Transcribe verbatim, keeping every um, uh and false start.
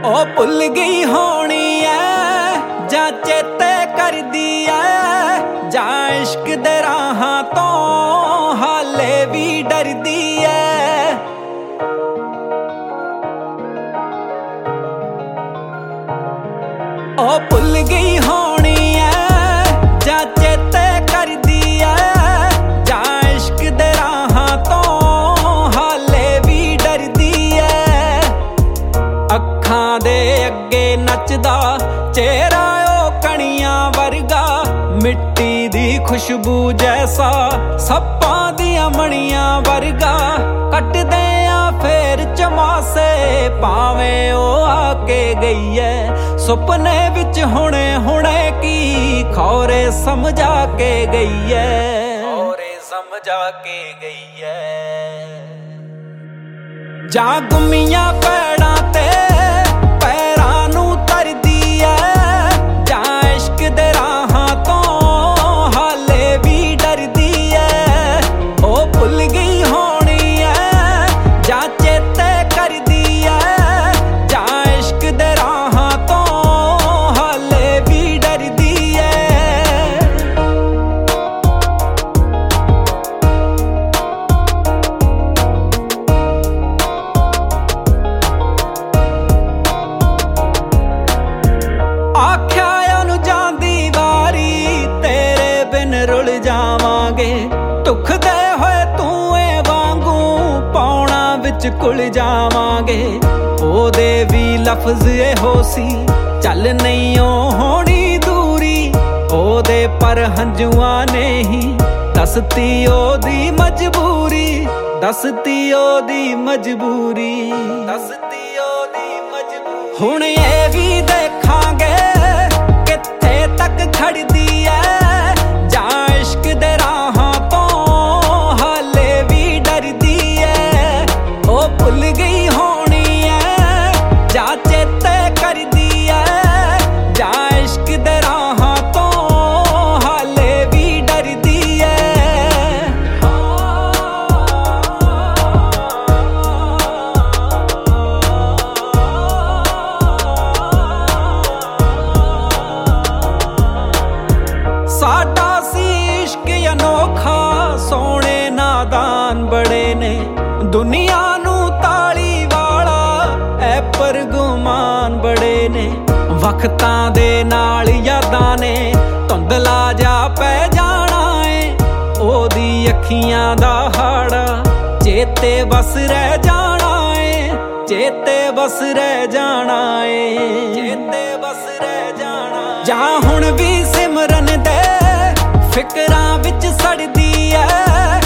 ओ भुल गई होनी है जा चेते कर दिया जा इश्क दे राहां तो हाले भी डर दी है। ओ भुल गई होनी है जा चेते कर दिया जा इश्क दे राहां तो हाले भी डर दी है। अखां दे अगे नचदा चेहरा ओ कणियां वर्गा मिट्टी दी खुशबू जैसा सप्पां दियां मणियां वर्गा कटदे आ फेर चमासे भावें ओ आके गई है सुपने विच हुणे हुणे की खौरे समझा के गई है खौरे समझा के गई है। जा गुमियां पैड़ां ते पैरां नूं तरदी है जा इश्क दे राहां तो हाले भी डरदी है। ओ भुल गई होनी है जा चेते कर दिया जा इश्क दे राहां तो हाले भी डरदी है। आख्या अनु जांदी वारी तेरे बिन रुल जावांगे दुख दे होए तू ए वांगू पौना विच कुल जावांगे। ओदे भी लफ्ज एहो सी चल नहीं ओ होनी दूरी ओदे पर हंजुआं ने ही दसती ओदी मजबूरी दसती ओदी मजबूरी दसती ओदी मजबूरी। हुण ये भी देखांगे कित्थे तक खड़दी है जा इश्क दे राहां तो हाले भी डरदी है। ओ भुल गई होनी है जा चेते कर दिया जा इश्क दे राहां तो हाले भी डरदी है। साडा सी इश्क अनोखा सोने नादान बड़े ने दुनिया नू ताली वाला ऐ पर गुमान बड़े ने वक्तां दे नाल यादां ने धुंधला जा पै जाना है ओदी अखियां दा हाड़ा चेते बस रह जाना है चेते बस रह जाना है चेते बस रह जाना। जा हुण भी सिमरन दे फिकरां विच सड़दी है